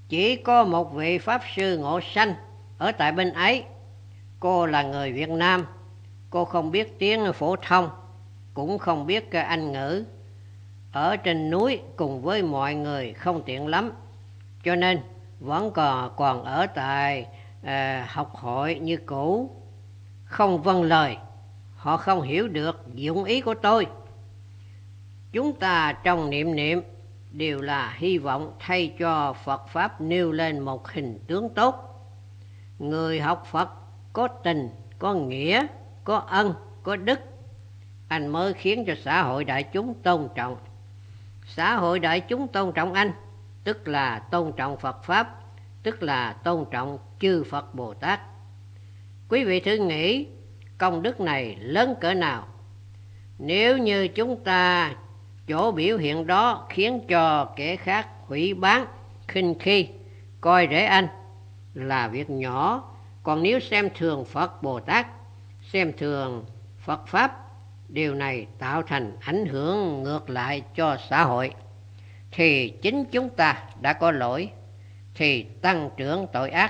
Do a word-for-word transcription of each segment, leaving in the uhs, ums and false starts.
Chỉ có một vị Pháp Sư Ngộ Sanh ở tại bên ấy. Cô là người Việt Nam. Cô không biết tiếng phổ thông, cũng không biết Anh ngữ. Ở trên núi cùng với mọi người không tiện lắm, cho nên vẫn còn còn ở tại à, học hội như cũ. Không vâng lời, họ không hiểu được dụng ý của tôi. Chúng ta trong niệm niệm đều là hy vọng thay cho Phật Pháp nêu lên một hình tướng tốt. Người học Phật có tình, có nghĩa, có ân, có đức, anh mới khiến cho xã hội đại chúng tôn trọng. Xã hội đại chúng tôn trọng anh, tức là tôn trọng Phật Pháp, tức là tôn trọng chư Phật Bồ Tát. Quý vị thử nghĩ công đức này lớn cỡ nào. Nếu như chúng ta chỗ biểu hiện đó khiến cho kẻ khác hủy bán, khinh khi, coi rẻ anh là việc nhỏ. Còn nếu xem thường Phật Bồ Tát, xem thường Phật Pháp, điều này tạo thành ảnh hưởng ngược lại cho xã hội, thì chính chúng ta đã có lỗi, thì tăng trưởng tội ác.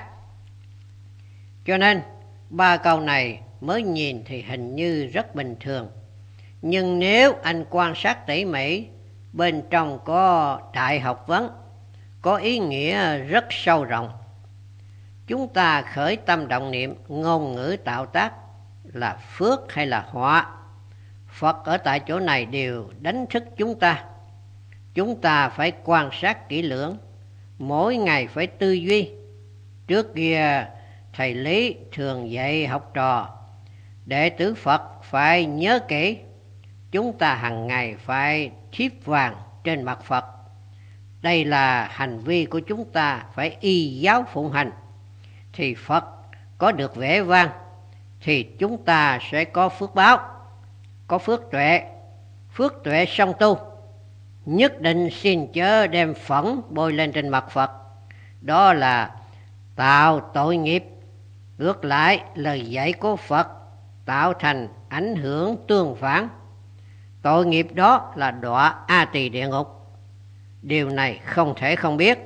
Cho nên ba câu này mới nhìn thì hình như rất bình thường, nhưng nếu anh quan sát tỉ mỉ, bên trong có đại học vấn, có ý nghĩa rất sâu rộng. Chúng ta khởi tâm động niệm, ngôn ngữ tạo tác là phước hay là họa, Phật ở tại chỗ này đều đánh thức chúng ta. Chúng ta phải quan sát kỹ lưỡng, mỗi ngày phải tư duy. Trước kia thầy Lý thường dạy học trò, đệ tử Phật phải nhớ kỹ, chúng ta hàng ngày phải thiếp vàng trên mặt Phật. Đây là hành vi của chúng ta phải y giáo phụng hành, thì Phật có được vẻ vang, thì chúng ta sẽ có phước báo, có phước tuệ. Phước tuệ song tu, nhất định xin chớ đem phẫn bôi lên trên mặt Phật, đó là tạo tội nghiệp. Ngược lại, lời dạy của Phật tạo thành ảnh hưởng tương phản, tội nghiệp đó là đọa A Tỳ địa ngục. Điều này không thể không biết.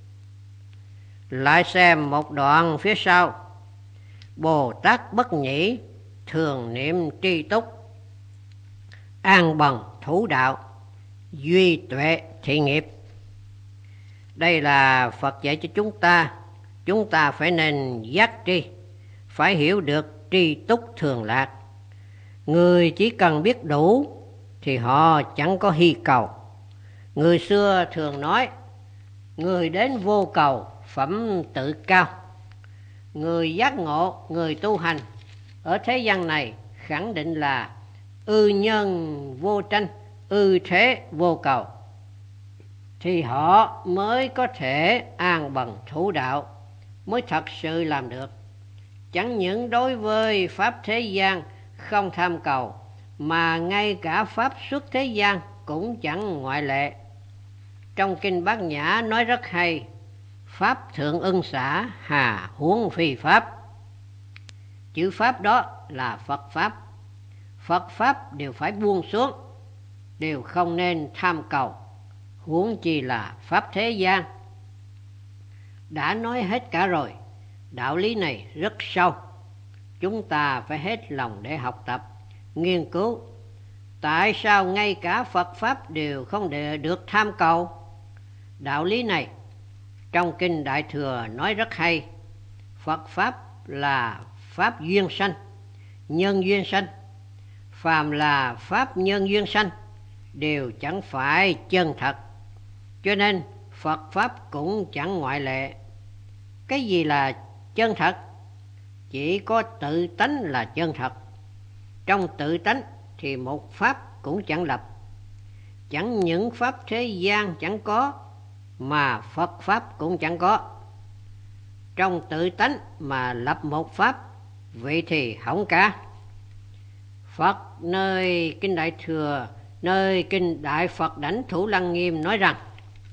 Lại xem một đoạn phía sau. Bồ Tát bất nhĩ, thường niệm tri túc, an bằng thủ đạo, duy tuệ thị nghiệp. Đây là Phật dạy cho chúng ta. Chúng ta phải nên giác tri, phải hiểu được tri túc thường lạc. Người chỉ cần biết đủ thì họ chẳng có hy cầu. Người xưa thường nói, người đến vô cầu, phẩm tự cao. Người giác ngộ, người tu hành ở thế gian này khẳng định là ư nhân vô tranh, ư thế vô cầu, thì họ mới có thể an bằng thủ đạo, mới thật sự làm được. Chẳng những đối với pháp thế gian không tham cầu, mà ngay cả pháp xuất thế gian cũng chẳng ngoại lệ. Trong kinh Bát Nhã nói rất hay, pháp thượng ưng xả, hà huống phi pháp. Chữ pháp đó là Phật Pháp. Phật Pháp đều phải buông xuống, đều không nên tham cầu, huống chi là pháp thế gian. Đã nói hết cả rồi, đạo lý này rất sâu. Chúng ta phải hết lòng để học tập, nghiên cứu. Tại sao ngay cả Phật Pháp đều không để được tham cầu? Đạo lý này trong kinh Đại Thừa nói rất hay. Phật Pháp là Pháp duyên sanh, nhân duyên sanh. Phàm là Pháp nhân duyên sanh đều chẳng phải chân thật, cho nên Phật Pháp cũng chẳng ngoại lệ. Cái gì là chân thật? Chỉ có tự tánh là chân thật. Trong tự tánh thì một Pháp cũng chẳng lập. Chẳng những Pháp thế gian chẳng có, mà Phật Pháp cũng chẳng có. Trong tự tánh mà lập một Pháp, vậy thì hỏng cả. Phật nơi kinh Đại Thừa, nơi kinh Đại Phật Đảnh Thủ Lăng Nghiêm nói rằng,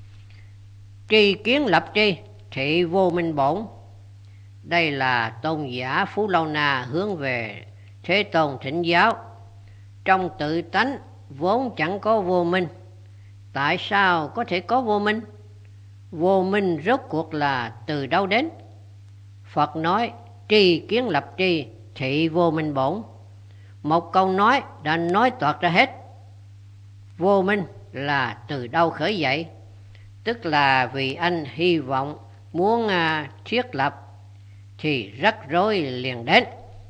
tri kiến lập tri, thị vô minh bổn. Đây là tôn giả Phú Lâu Na hướng về Thế Tôn thỉnh giáo. Trong tự tánh vốn chẳng có vô minh, tại sao có thể có vô minh? Vô minh rốt cuộc là từ đâu đến? Phật nói tri kiến lập tri, thị vô minh bổn. Một câu nói đã nói toạc ra hết. Vô minh là từ đâu khởi dậy? Tức là vì anh hy vọng muốn à, thiết lập thì rắc rối liền đến.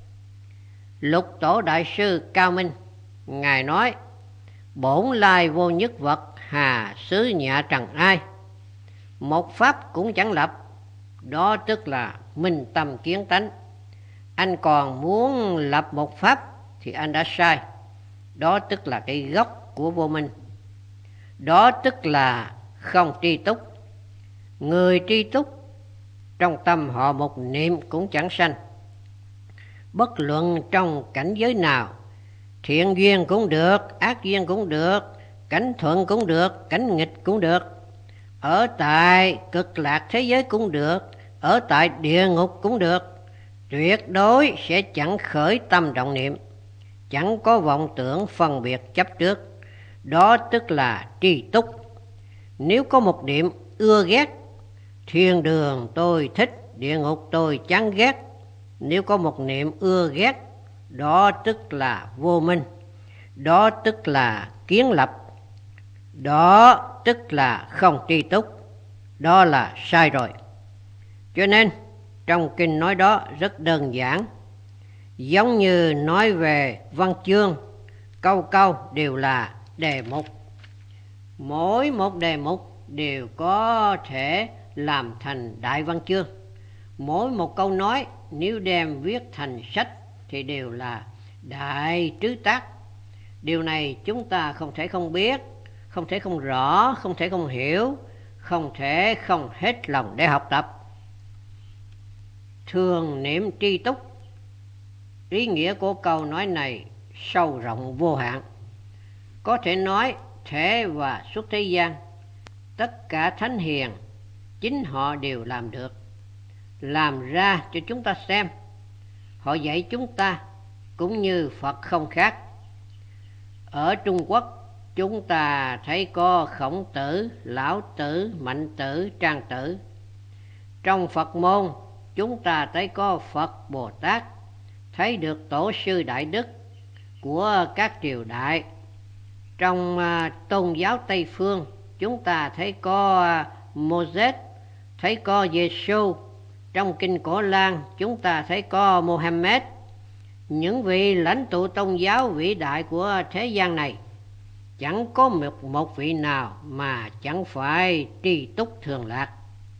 Lục tổ đại sư Cao Minh ngài nói: bổn lai vô nhất vật, hà xứ nhạ trần ai. Một pháp cũng chẳng lập, đó tức là minh tâm kiến tánh. Anh còn muốn lập một pháp thì anh đã sai. Đó tức là cái gốc của vô minh. Đó tức là không tri túc. Người tri túc, trong tâm họ một niệm cũng chẳng sanh. Bất luận trong cảnh giới nào, thiện duyên cũng được, ác duyên cũng được, cảnh thuận cũng được, cảnh nghịch cũng được, ở tại cực lạc thế giới cũng được, ở tại địa ngục cũng được, tuyệt đối sẽ chẳng khởi tâm động niệm, chẳng có vọng tưởng phân biệt chấp trước. Đó tức là tri túc. Nếu có một niệm ưa ghét, thiên đường tôi thích, địa ngục tôi chán ghét, nếu có một niệm ưa ghét, đó tức là vô minh, đó tức là kiến lập, đó tức là không tri túc, đó là sai rồi. Cho nên trong kinh nói đó rất đơn giản, giống như nói về văn chương, câu câu đều là đề mục. Mỗi một đề mục đều có thể làm thành đại văn chương. Mỗi một câu nói nếu đem viết thành sách thì đều là đại trứ tác. Điều này chúng ta không thể không biết, không thể không rõ, không thể không hiểu, không thể không hết lòng để học tập. Thường niệm tri túc, ý nghĩa của câu nói này sâu rộng vô hạn. Có thể nói thể và xuất thế gian, tất cả thánh hiền chính họ đều làm được, làm ra cho chúng ta xem. Họ dạy chúng ta cũng như Phật không khác. Ở Trung Quốc chúng ta thấy có Khổng Tử, Lão Tử, Mạnh Tử, Trang Tử. Trong Phật môn chúng ta thấy có Phật Bồ Tát, thấy được tổ sư đại đức của các triều đại. Trong uh, tôn giáo Tây phương chúng ta thấy có uh, Moses, thấy có Giêsu. Trong kinh Cổ Lan chúng ta thấy có Mohammed. Những vị lãnh tụ tôn giáo vĩ đại của thế gian này, chẳng có một, một vị nào mà chẳng phải tri túc thường lạc,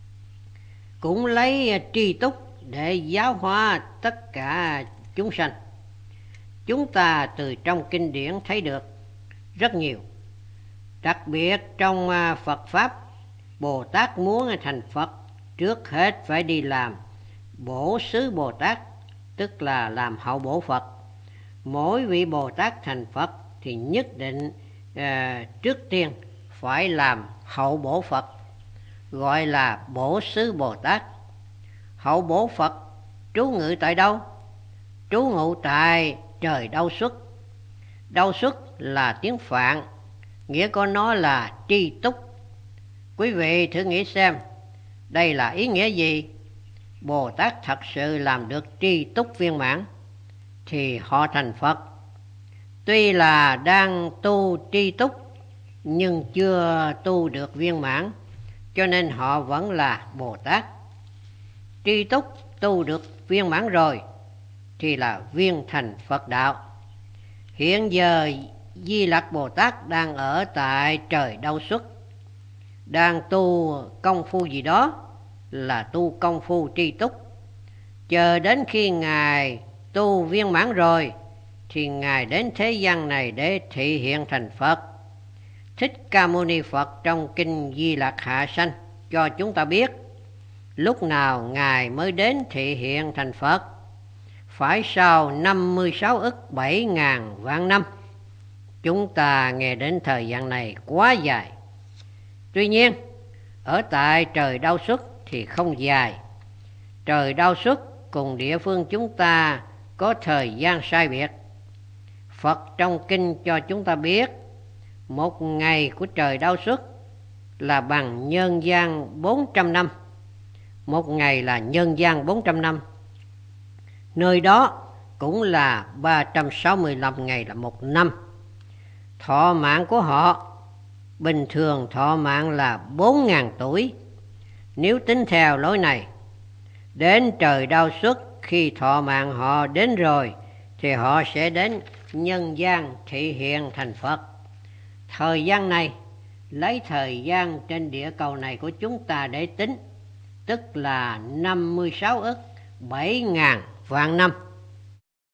cũng lấy tri túc để giáo hóa tất cả chúng sanh. Chúng ta từ trong kinh điển thấy được rất nhiều. Đặc biệt trong Phật Pháp, Bồ Tát muốn thành Phật, trước hết phải đi làm bổ xứ Bồ Tát, tức là làm hậu bổ Phật. Mỗi vị Bồ Tát thành Phật thì nhất định uh, trước tiên phải làm hậu bổ Phật, gọi là bổ xứ Bồ Tát. Hậu bổ Phật trú ngự tại đâu? Trú ngụ tại trời Đâu Xuất. Đâu Xuất là tiếng Phạn, nghĩa của nó là tri túc. Quý vị thử nghĩ xem, đây là ý nghĩa gì? Bồ Tát thật sự làm được tri túc viên mãn thì họ thành Phật. Tuy là đang tu tri túc nhưng chưa tu được viên mãn, cho nên họ vẫn là Bồ Tát. Tri túc tu được viên mãn rồi thì là viên thành Phật đạo. Hiện giờ Di Lặc Bồ Tát đang ở tại trời Đâu Xuất, đang tu công phu gì đó, là tu công phu tri túc. Chờ đến khi Ngài tu viên mãn rồi thì Ngài đến thế gian này để thị hiện thành Phật. Thích Ca Mâu Ni Phật trong kinh Di Lặc Hạ Sanh cho chúng ta biết lúc nào Ngài mới đến thị hiện thành Phật. Phải sau năm mươi sáu ức bảy ngàn vạn năm. Chúng ta nghe đến thời gian này quá dài. Tuy nhiên ở tại trời Đâu Xuất thì không dài. Trời Đâu Xuất cùng địa phương chúng ta có thời gian sai biệt. Phật trong kinh cho chúng ta biết một ngày của trời Đâu Xuất là bằng nhân gian bốn trăm năm. Một ngày là nhân gian bốn trăm năm. Nơi đó cũng là ba trăm sáu mươi lăm ngày là một năm. Thọ mạng của họ bình thường thọ mạng là bốn nghìn tuổi. Nếu tính theo lối này, đến trời đau xuất khi thọ mạng họ đến rồi thì họ sẽ đến nhân gian thị hiện thành Phật. Thời gian này lấy thời gian trên địa cầu này của chúng ta để tính, tức là năm mươi sáu ức bảy ngàn vạn năm.